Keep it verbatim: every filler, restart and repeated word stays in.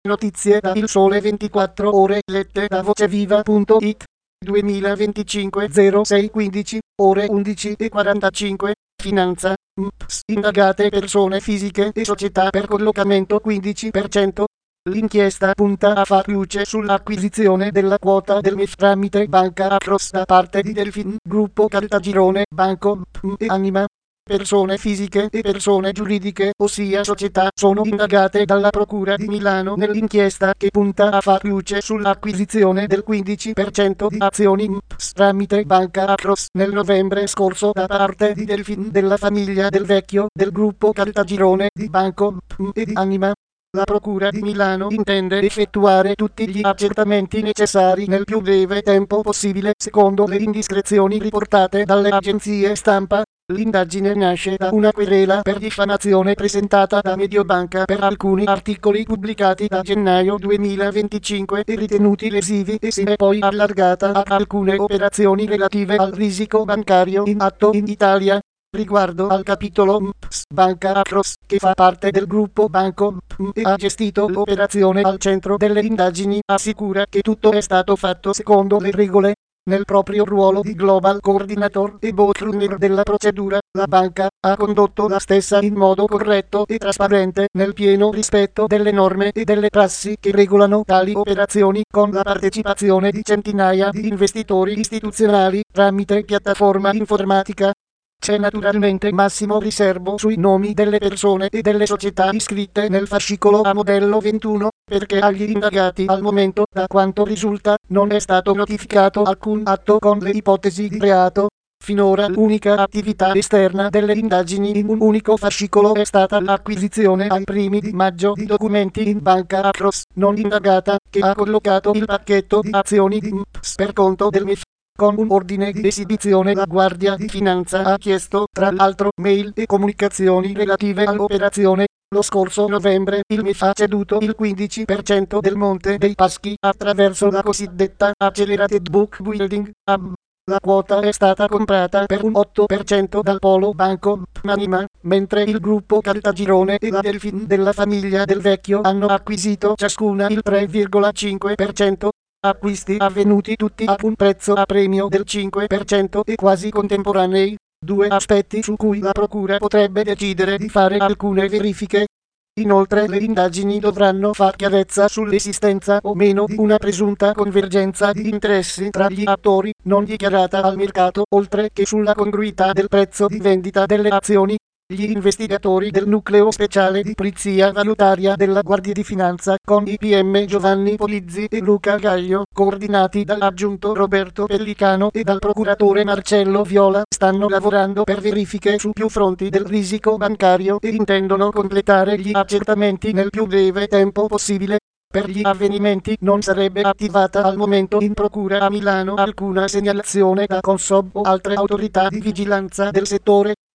Notizie da Il Sole ventiquattro Ore lette da voceviva punto it. duemilaventicinque zero sei quindici, ore undici e quarantacinque. Finanza. M P S. Indagate persone fisiche e società per collocamento quindici per cento. L'inchiesta punta a far luce sull'acquisizione della quota del M E F tramite Banca Acros da parte di Delfin, Gruppo Caltagirone, Banco M P M e Anima. Persone fisiche e persone giuridiche, ossia società, sono indagate dalla Procura di Milano nell'inchiesta che punta a far luce sull'acquisizione del quindici per cento di azioni M P S tramite Banca Acros nel novembre scorso da parte di Delfin della famiglia Del Vecchio, del gruppo Caltagirone, di Banco M P M e di Anima. La Procura di Milano intende effettuare tutti gli accertamenti necessari nel più breve tempo possibile secondo le indiscrezioni riportate dalle agenzie stampa. L'indagine nasce da una querela per diffamazione presentata da Mediobanca per alcuni articoli pubblicati da gennaio duemilaventicinque e ritenuti lesivi e si è poi allargata a alcune operazioni relative al risico bancario in atto in Italia. Riguardo al capitolo M P S Banca Acros, che fa parte del gruppo Banco M P M e ha gestito l'operazione al centro delle indagini, assicura che tutto è stato fatto secondo le regole. Nel proprio ruolo di Global Coordinator e Boardrunner della procedura, la banca ha condotto la stessa in modo corretto e trasparente, nel pieno rispetto delle norme e delle prassi che regolano tali operazioni, con la partecipazione di centinaia di investitori istituzionali tramite piattaforma informatica. C'è naturalmente massimo riservo sui nomi delle persone e delle società iscritte nel fascicolo a modello ventuno, perché agli indagati al momento, da quanto risulta, non è stato notificato alcun atto con le ipotesi di reato. Finora l'unica attività esterna delle indagini in un unico fascicolo è stata l'acquisizione ai primi di maggio di documenti in Banca Acros, non indagata, che ha collocato il pacchetto di azioni di M P S per conto del M E F. Con un ordine di esibizione la Guardia di Finanza ha chiesto, tra l'altro, mail e comunicazioni relative all'operazione. Lo scorso novembre il M E F ha ceduto il quindici per cento del Monte dei Paschi attraverso la cosiddetta Accelerated Book Building A B. La quota è stata comprata per un otto per cento dal polo Banco M P M Anima, mentre il gruppo Caltagirone e la Delfin della famiglia Del Vecchio hanno acquisito ciascuna il tre virgola cinque per cento. Acquisti avvenuti tutti a un prezzo a premio del cinque per cento e quasi contemporanei, due aspetti su cui la Procura potrebbe decidere di fare alcune verifiche. Inoltre le indagini dovranno far chiarezza sull'esistenza o meno di una presunta convergenza di interessi tra gli attori, non dichiarata al mercato, oltre che sulla congruità del prezzo di vendita delle azioni. Gli investigatori del nucleo speciale di polizia valutaria della Guardia di Finanza, con i P M Giovanni Polizzi e Luca Gaglio, coordinati dall'aggiunto Roberto Pellicano e dal procuratore Marcello Viola, stanno lavorando per verifiche su più fronti del risico bancario e intendono completare gli accertamenti nel più breve tempo possibile. Per gli avvenimenti non sarebbe attivata al momento in procura a Milano alcuna segnalazione da Consob o altre autorità di vigilanza del settore.